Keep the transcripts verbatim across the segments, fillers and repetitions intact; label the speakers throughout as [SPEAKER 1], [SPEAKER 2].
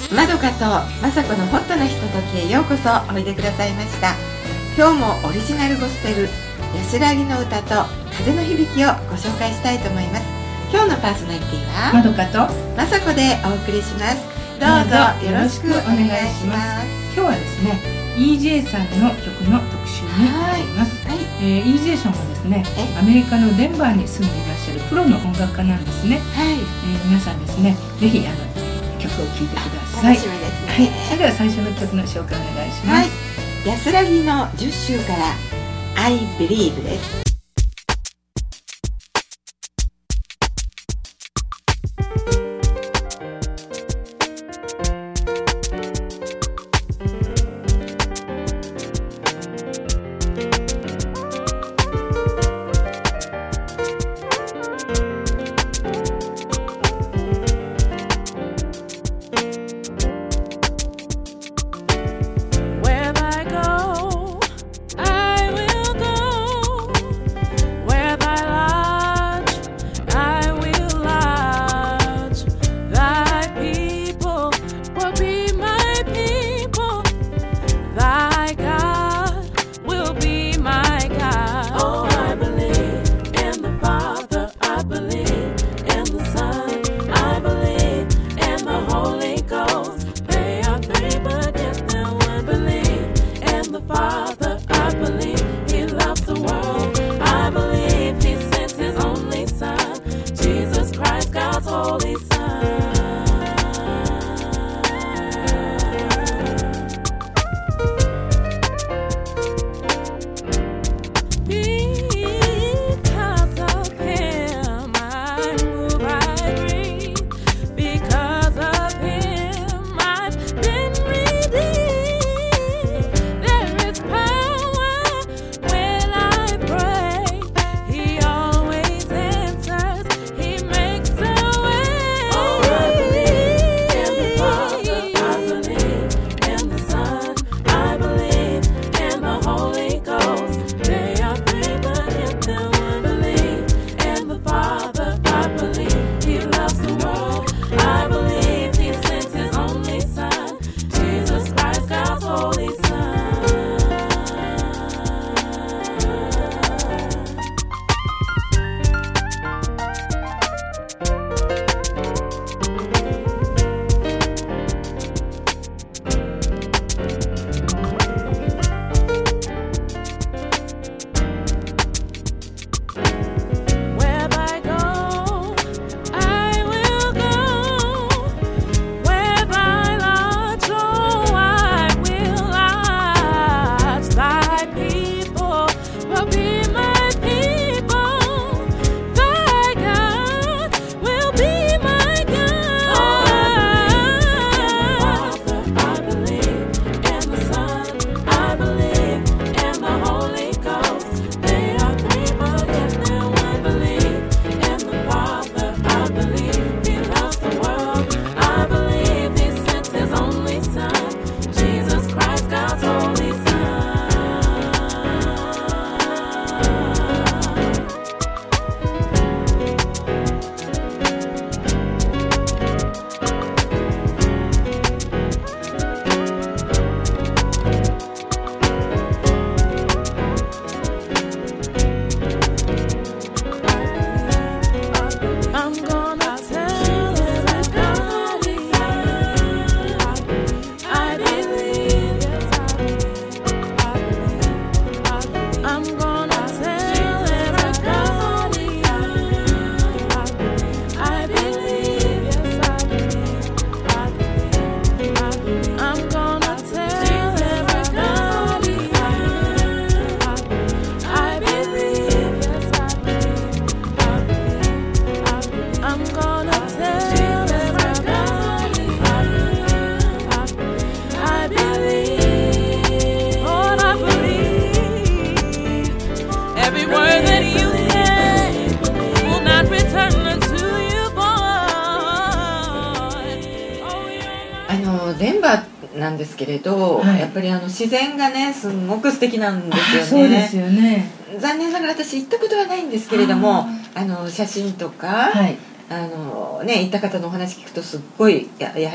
[SPEAKER 1] まどかとまさこのホットなひとときへようこそおいでくださいました。今日もオリジナルゴスペル安らぎの歌と風の響きをご紹介したいと思います。今日のパーソナリティは
[SPEAKER 2] まどかと
[SPEAKER 1] まさこでお送りします。どうぞよろしくお願いします。
[SPEAKER 2] 今日はですね イージェー さんの曲の特集になります。はいはい、えー、イージェー さんはですねアメリカのデンバーに住んでいらっしゃるプロの音楽家なんですね。はい、えー、皆さんですねぜひあの曲を聴いてください。
[SPEAKER 1] 楽しみですね。
[SPEAKER 2] はい、それでは最初の曲の紹介お願いします。はい、
[SPEAKER 1] 安らぎのじゅっしゅうから I Believe です。デンバーなんですけれど、はい、やっぱりあの自然がねすごく素敵なんですよね。
[SPEAKER 2] そうですよね。
[SPEAKER 1] 残念ながら私行ったことはないんですけれども、あの写真とか、はい、あのね、行った方のお話聞くとすっごい や, やはり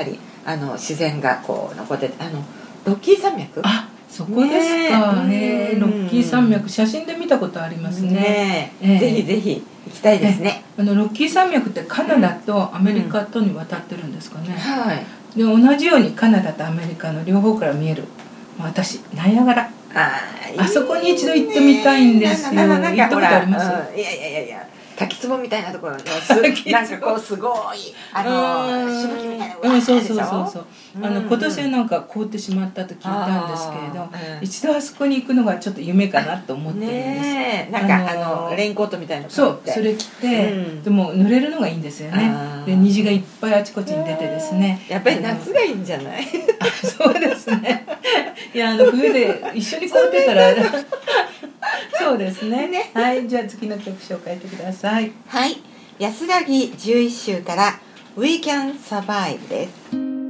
[SPEAKER 1] あの自然がこう残ってて、あのロッキー山脈、
[SPEAKER 2] あ、そこですか、ね、えー、ロッキー山脈写真で見たことありますね。
[SPEAKER 1] ね、
[SPEAKER 2] えー、
[SPEAKER 1] ぜひぜひ行きたいですね。
[SPEAKER 2] あのロッキー山脈ってカナダとアメリカとに渡ってるんですかね、
[SPEAKER 1] うん、はい。
[SPEAKER 2] で同じようにカナダとアメリカの両方から見える、まあ、私ナイアガラ、あ, あそこに一度行ってみたいんですよ。行ったことあります？
[SPEAKER 1] いやいやいやいや、滝壺みたいなところすなんかこうすごいあのしぶきみたいな、
[SPEAKER 2] うん、そうそうそうそう、あの今年はなんか凍ってしまったと聞いたんですけれど、うん、一度あそこに行くのがちょっと夢かなと思ってるんです。
[SPEAKER 1] ね、なんかあの、あのレインコートみたいなの
[SPEAKER 2] そう、それ着て、うん、でも濡れるのがいいんですよね。で虹がいっぱいあちこちに出てですね、
[SPEAKER 1] やっぱり夏がいいんじゃない？
[SPEAKER 2] あ、そうですね。いや、あの冬で一緒に凍ってたらそうですね。ね、はい、じゃあ次の曲紹介してください。
[SPEAKER 1] はい、安らぎじゅういっ週から「We Can Survive」です。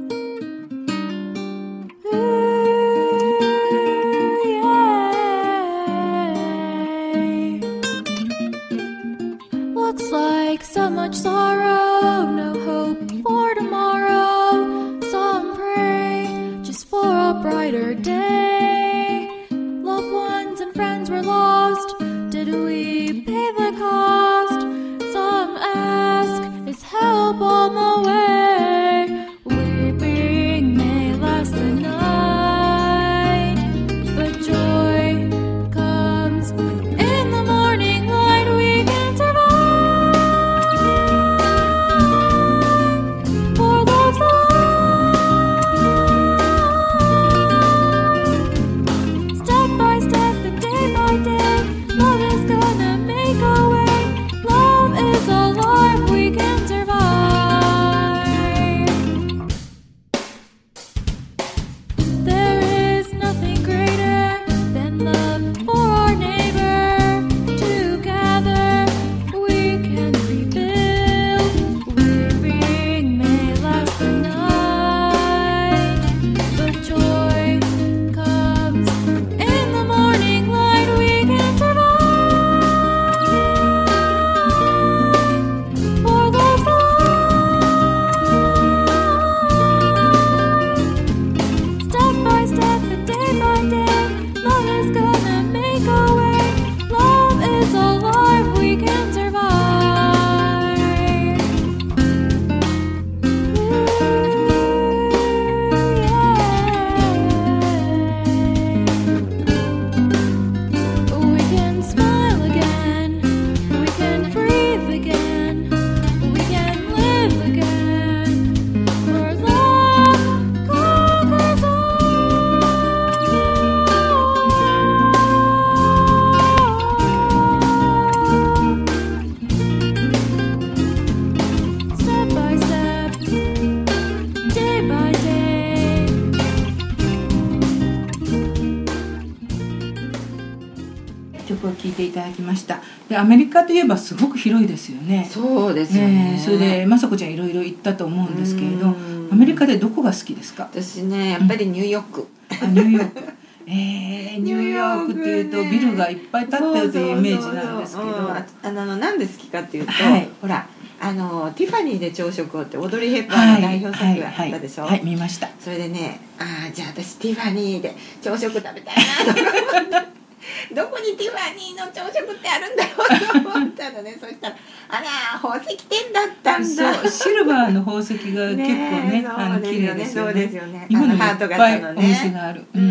[SPEAKER 3] Looks like so much sorrow, no hope for tomorrow. Some pray just for a brighter day. Loved ones and friends were lost. Did we pay the cost? Some ask, is help on the way? Weeping may last the night, but joy comes in the morning light. We can survive, for love's alive. Step by step and day by day, love is gonna make a way. Love is alive, we can survive. There is nothing greater than love for our neighbor. Together we can rebuild. Weeping may last the night, but joy comes in the morning light. We can survive, for love's alive. Step by step and day by day, love is gonna make a way. Love is alive, we can survive. Ooh, yeah. We can smile again, we can breathe again, we can live again, for love conquers all. Step by step, day by day.
[SPEAKER 2] 曲を聴いていただきました。でアメリカといえばすごく広いですよね。
[SPEAKER 1] そうですよね。
[SPEAKER 2] ね、それで雅子ちゃんいろいろ行ったと思うんですけれど、アメリカでどこが好きですか？
[SPEAKER 1] 私ね、やっぱりニューヨーク、
[SPEAKER 2] うん、あニューヨークえー、ニューヨークっていうとビルがいっぱい建ってるというイメージなんですけど、
[SPEAKER 1] あのなんで好きかっていうと、
[SPEAKER 2] はい、
[SPEAKER 1] ほらあのティファニーで朝食をってオードリー・ヘップバーンの代表作があったでしょ。
[SPEAKER 2] はい、はいはい、見ました。
[SPEAKER 1] それでね、ああじゃあ私ティファニーで朝食食べたいなと思ってどこにティファニーの朝食ってあるんだろうと思ったのね。そしたらあら宝石店だったんだ。
[SPEAKER 2] そう、シルバーの宝石が結構ね、
[SPEAKER 1] ね、
[SPEAKER 2] あの綺麗ですよね。
[SPEAKER 1] そうですよね。
[SPEAKER 2] 日本にもいっぱいお店がある。
[SPEAKER 1] うん。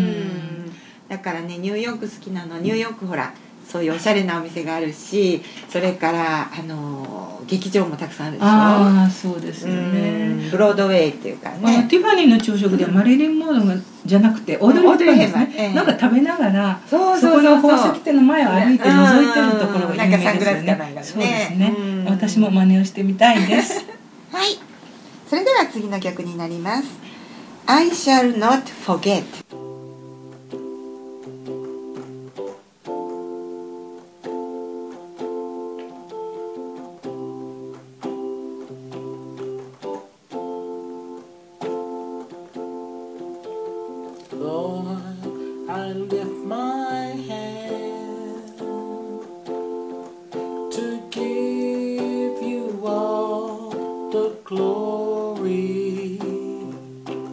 [SPEAKER 1] だからね、ニューヨーク好きなの。ニューヨークほらそういうおしゃれなお店があるし、それからあの劇場もたくさんあるでしょ。
[SPEAKER 2] ああ、そうですよね。
[SPEAKER 1] ブロードウェイっていうかね。
[SPEAKER 2] ティファニーの朝食ではマリリン・モンローじゃなくてオードリー・ヘップバーンですね、えー、なんか食べながらそこの宝石店の前を歩いて覗いてるところが有名ですよね。そうですね。私も真似をしてみたいです
[SPEAKER 1] はい、それでは次の曲になります。 I shall not forget。
[SPEAKER 4] I lift my hand to give you all the glory.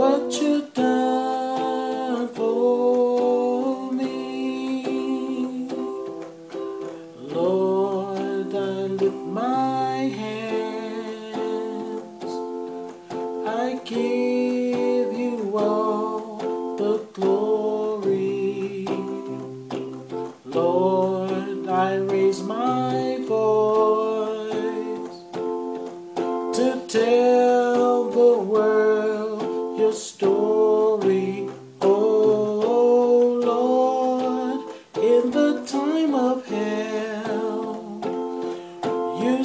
[SPEAKER 4] what you done for me. Lord, I lift my hands, I give you all the glory. Lord, I raise my voice to tell the world your story. Oh Lord, in the time of hell, you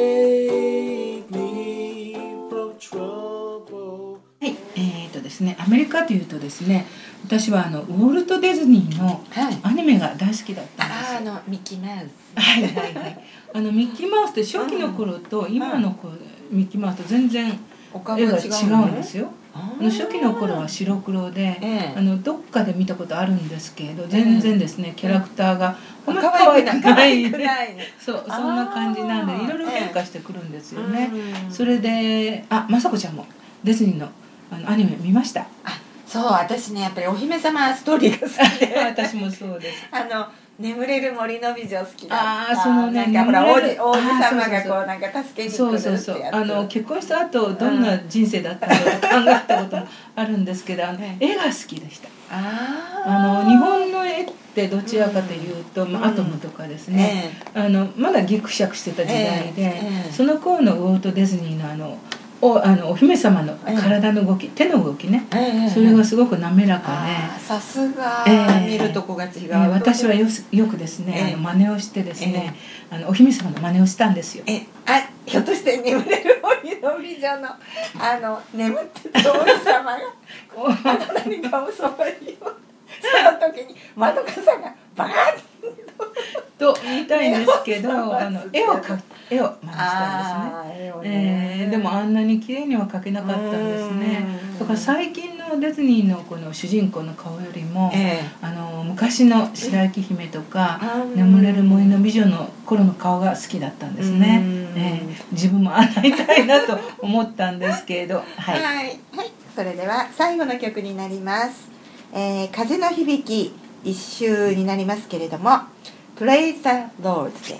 [SPEAKER 4] save me from trouble.
[SPEAKER 2] はい、えーとですね、アメリカというとですね、私はあのウォルト・ディズニーのアニメが大好きだったんですよ。
[SPEAKER 1] あのミッキーマウス。
[SPEAKER 2] はいはいはい。あのミッキーマウスって初期の頃と今の子、ミッキーマウスと全然絵が違うんですよ。あの初期の頃は白黒で、ええ、あのどっかで見たことあるんですけど、全然ですね、キャラクターがあんまり可愛くない。そう、そんな感じなんでいろいろ変化してくるんですよね。それで、あ、まさこちゃんもディズニーのあのアニメ見ました？
[SPEAKER 1] あ、そう、私ねやっぱりお姫様ストーリーが好きで
[SPEAKER 2] 私もそうです。
[SPEAKER 1] あの眠れる森の美女好きだった。
[SPEAKER 2] ああ、そのね、
[SPEAKER 1] なんかほら王子王子様がこうなんか助けに来るってやつ。
[SPEAKER 2] そうそうそう。あの結婚した後どんな人生だったのか考えたこともあるんですけど、あの絵が好きでした。ああの日本の絵ってどちらかというと、まあ、アトムとかですね、あのまだギクシャクしてた時代で、その頃のウォルト・ディズニーのあのお, あのお姫様の体の動き、えー、手の動きね、えー、それがすごく滑らかで、
[SPEAKER 1] さすが、えー、見るとこが違う、えー、
[SPEAKER 2] 私は よ, よくですね、えー、あの真似をしてですね、えー、あのお姫様の真似をしたんですよ。
[SPEAKER 1] えあひょっとして眠れる森の美女のあの眠ってた王子様があの何かをそばにその時に窓かさがバーッ
[SPEAKER 2] と言いたいんですけど、あの絵を描絵を真似したんですね。えー、でもあんなに綺麗には描けなかったんですね。だから最近のディズニーのこの主人公の顔よりも、えー、あの昔の白雪姫とか眠れる森の美女の頃の顔が好きだったんですね。えー、自分もああなりたいなと思ったんですけど、はい、
[SPEAKER 1] はいはい、それでは最後の曲になります。えー、風の響き一周になりますけれども、Praise the Lord です。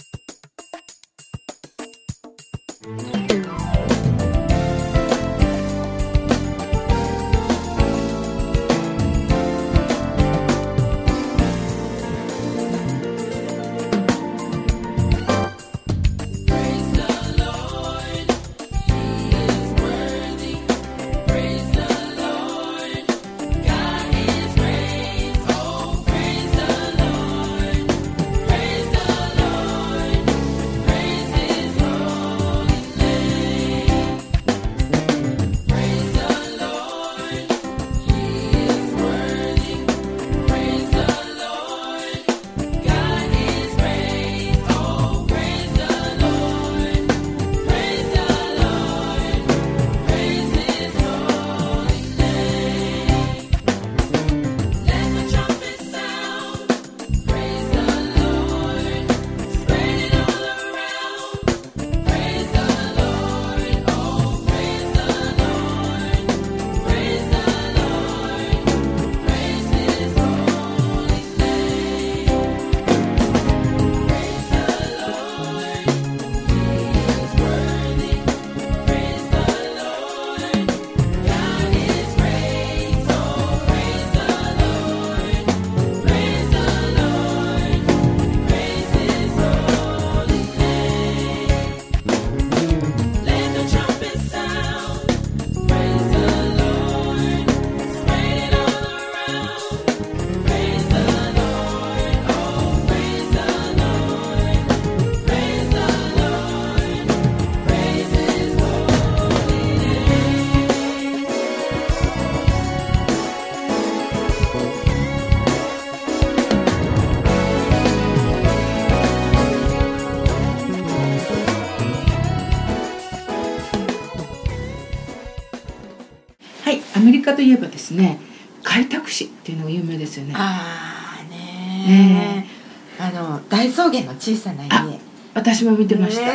[SPEAKER 2] アメリカといえばですね、開拓使っていうのが有名ですよね。
[SPEAKER 1] ああねえ、あの大草原の小さな家、
[SPEAKER 2] 私も見てました。
[SPEAKER 1] ね、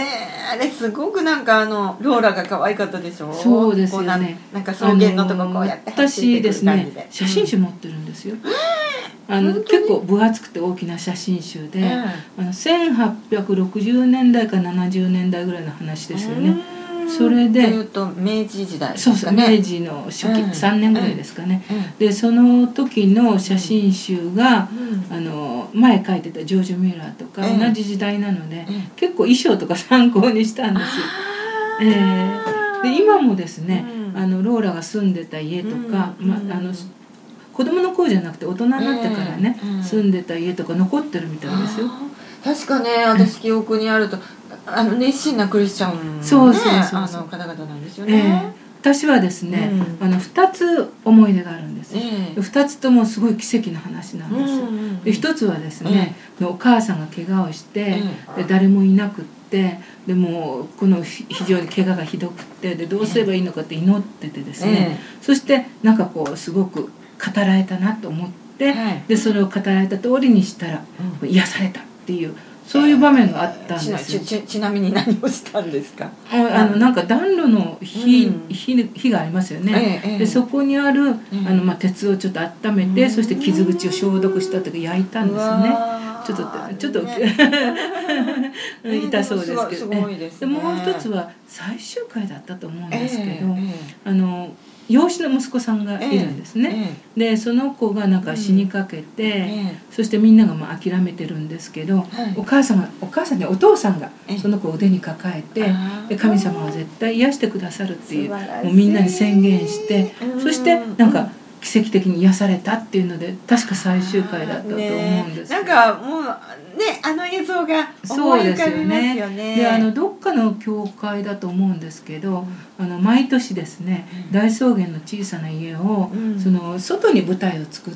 [SPEAKER 1] あれすごくなんかあのローラが可愛かったでしょ。
[SPEAKER 2] そうですよね。
[SPEAKER 1] な, なんか草原のとここうやって
[SPEAKER 2] 走ってくる感じで、私ですね写真集持ってるんですよ、うん、あの結構分厚くて大きな写真集で、うん、あのせんはっぴゃくろくじゅうねんだいかななじゅうねんだいぐらいの話ですよね。それで
[SPEAKER 1] というと明治時代ですかね。
[SPEAKER 2] そうそう、明治の初期、うん、さんねんぐらいですかね、うんうん、でその時の写真集が、うん、あの前描いてたジョージ・ミューラーとか同じ時代なので、うん、結構衣装とか参考にしたんですよ、えー、で今もですね、うん、あのローラが住んでた家とか、うんまあ、あの子供の頃じゃなくて大人になってからね、えーうん、住んでた家とか残ってるみたいですよ。
[SPEAKER 1] 確かね、私記憶にあると、あの熱心なクリスチャン、ね、
[SPEAKER 2] そうそうそうそう、
[SPEAKER 1] あの方々なんですよね、
[SPEAKER 2] えー私はですね、うん、あのふたつ思い出があるんです、えー、ふたつともすごい奇跡の話なんですよ、うんうんうん、でひとつはですね、えー、お母さんが怪我をして、えー、で誰もいなくってでもこの非常に怪我がひどくってでどうすればいいのかって祈っててですね、えー、そしてなんかこうすごく語られたなと思って、はい、でそれを語られた通りにしたら、うん、癒されたっていうそういう場面があったんですよ。
[SPEAKER 1] ち, ち, ちなみに何をしたんですか。
[SPEAKER 2] あのなんか暖炉の 火,、うん、火, 火がありますよね、ええ、でそこにある、ええ、あのまあ、鉄をちょっと温めて、うん、そして傷口を消毒したとか焼いたんですね。ちょっとちょっと、ね、痛そうですけど、ね、すごいですね。でもう一つは最終回だったと思うんですけど、ええ、あの養子の息子さんがいるんですね、ええ、でその子がなんか死にかけて、うんええ、そしてみんながまあ諦めてるんですけど、はい、お母さんがお母さんでお父さんがその子を腕に抱えて、で神様は絶対癒してくださるっていうもうみんなに宣言して、そしてなんか奇跡的に癒されたっていうので確か最終回だったと思うんです、
[SPEAKER 1] ね、なんかもうねあの映像が思い浮かびますよね。
[SPEAKER 2] であのどっかの教会だと思うんですけど、うん、あの毎年ですね、うん、大草原の小さな家を、うん、その外に舞台を作って、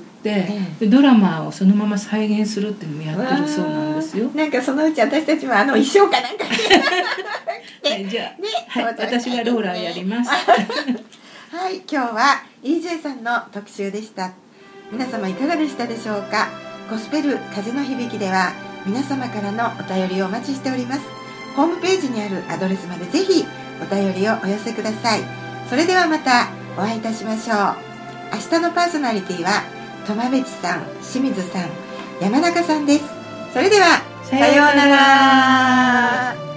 [SPEAKER 2] うん、でドラマをそのまま再現するっていうのもやってるそうなんですよ。
[SPEAKER 1] なんかそのうち私たちもあの衣装かなんか
[SPEAKER 2] はい、じゃあ、ねはい、私がローラーやります
[SPEAKER 1] はい、今日は イージェー さんの特集でした。皆様いかがでしたでしょうか。ゴスペル風の響きでは皆様からのお便りをお待ちしております。ホームページにあるアドレスまでぜひお便りをお寄せください。それではまたお会いいたしましょう。明日のパーソナリティは苫部地さん、清水さん、山中さんです。それではさようなら。